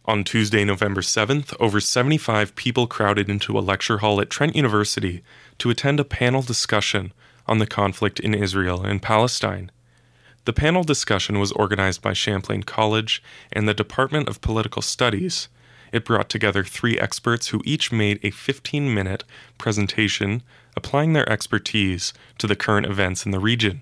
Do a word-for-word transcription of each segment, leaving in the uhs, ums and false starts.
On Tuesday, November seventh, over seventy-five people crowded into a lecture hall at Trent University to attend a panel discussion on the conflict in Israel and Palestine. The panel discussion was organized by Champlain College and the Department of Political Studies. It brought together three experts who each made a fifteen-minute presentation applying their expertise to the current events in the region.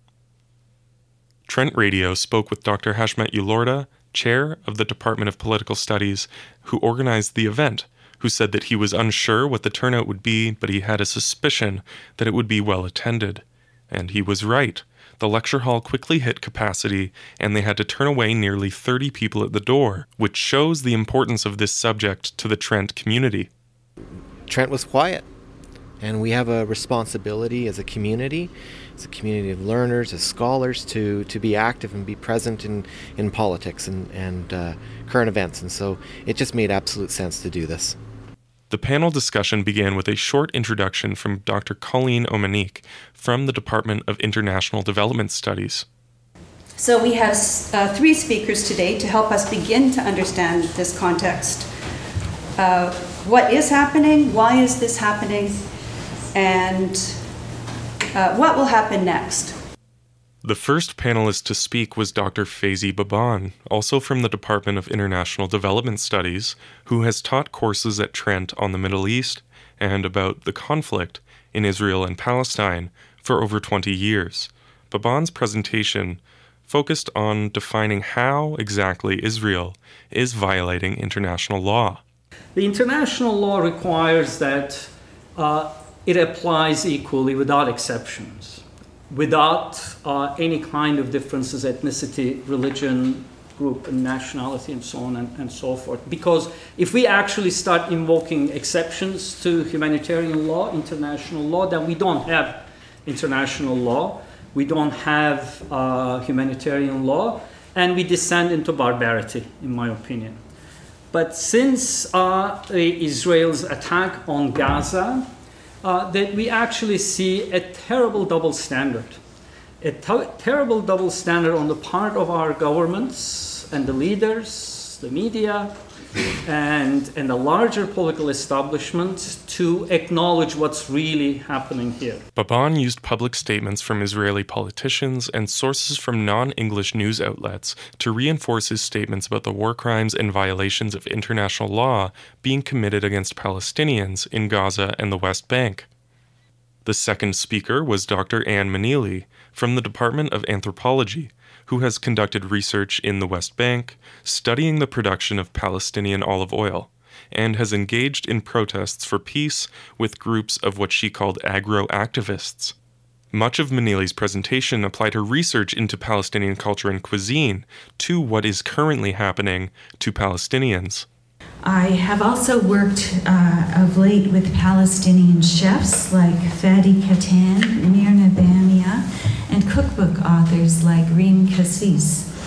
Trent Radio spoke with Doctor Hashmet Yulorda, chair of the Department of Political Studies, who organized the event, who said that he was unsure what the turnout would be, but he had a suspicion that it would be well attended. And he was right. The lecture hall quickly hit capacity, and they had to turn away nearly thirty people at the door, which shows the importance of this subject to the Trent community. Trent was quiet, and we have a responsibility as a community, as a community of learners, as scholars, to, to be active and be present in, in politics and, and uh, current events. And so it just made absolute sense to do this. The panel discussion began with a short introduction from Doctor Colleen Omanique from the Department of International Development Studies. So we have uh, three speakers today to help us begin to understand this context. Uh, what is happening? Why is this happening? And uh, what will happen next? The first panelist to speak was Doctor Faizi Baban, also from the Department of International Development Studies, who has taught courses at Trent on the Middle East and about the conflict in Israel and Palestine for over twenty years. Baban's presentation focused on defining how exactly Israel is violating international law. The international law requires that uh, it applies equally without exceptions, without uh, any kind of differences, ethnicity, religion, group, and nationality, and so on and, and so forth. Because if we actually start invoking exceptions to humanitarian law, international law, then we don't have international law, we don't have uh, humanitarian law, and we descend into barbarity, in my opinion. But since uh, Israel's attack on Gaza, Uh, that we actually see a terrible double standard. A t- terrible double standard on the part of our governments and the leaders, the media, and, and the larger political establishment to acknowledge what's really happening here. Baban used public statements from Israeli politicians and sources from non-English news outlets to reinforce his statements about the war crimes and violations of international law being committed against Palestinians in Gaza and the West Bank. The second speaker was Doctor Anne Manili from the Department of Anthropology, who has conducted research in the West Bank, studying the production of Palestinian olive oil, and has engaged in protests for peace with groups of what she called agro-activists. Much of Manili's presentation applied her research into Palestinian culture and cuisine to what is currently happening to Palestinians. I have also worked uh, of late with Palestinian chefs like Fadi Katan, Mirna Bamia, and cookbook authors like Reem Kassis.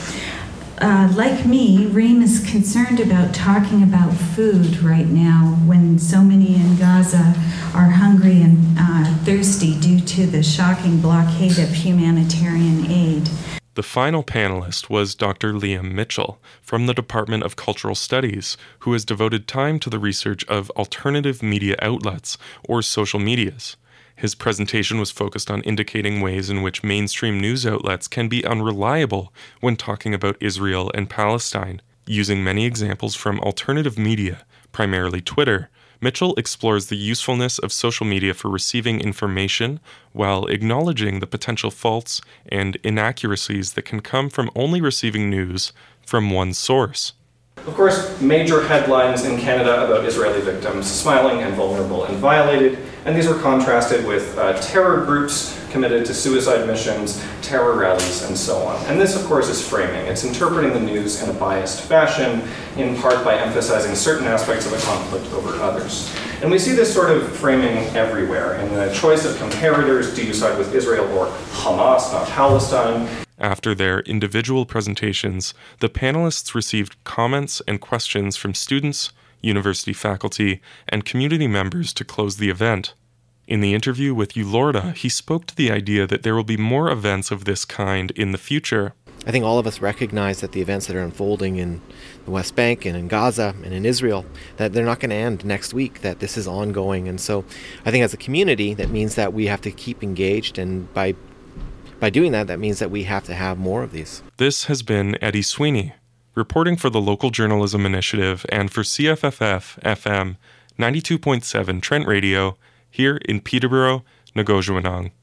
Uh, like me, Reem is concerned about talking about food right now when so many in Gaza are hungry and uh, thirsty due to the shocking blockade of humanitarian aid. The final panelist was Doctor Liam Mitchell from the Department of Cultural Studies, who has devoted time to the research of alternative media outlets, or social medias. His presentation was focused on indicating ways in which mainstream news outlets can be unreliable when talking about Israel and Palestine. Using many examples from alternative media, primarily Twitter, Mitchell explores the usefulness of social media for receiving information while acknowledging the potential faults and inaccuracies that can come from only receiving news from one source. Of course, major headlines in Canada about Israeli victims smiling and vulnerable and violated, and these were contrasted with uh, terror groups committed to suicide missions, terror rallies, and so on. And this, of course, is framing. It's interpreting the news in a biased fashion, in part by emphasizing certain aspects of a conflict over others. And we see this sort of framing everywhere. In the choice of comparators, do you side with Israel or Hamas, not Palestine? After their individual presentations, the panelists received comments and questions from students, university faculty, and community members to close the event. In the interview with Yulorda, he spoke to the idea that there will be more events of this kind in the future. I think all of us recognize that the events that are unfolding in the West Bank and in Gaza and in Israel, that they're not going to end next week, that this is ongoing. And so I think as a community, that means that we have to keep engaged, and by by doing that, that means that we have to have more of these. This has been Eddie Sweeney, reporting for the Local Journalism Initiative and for C F F F F M ninety-two point seven Trent Radio here in Peterborough, Nagojawinong.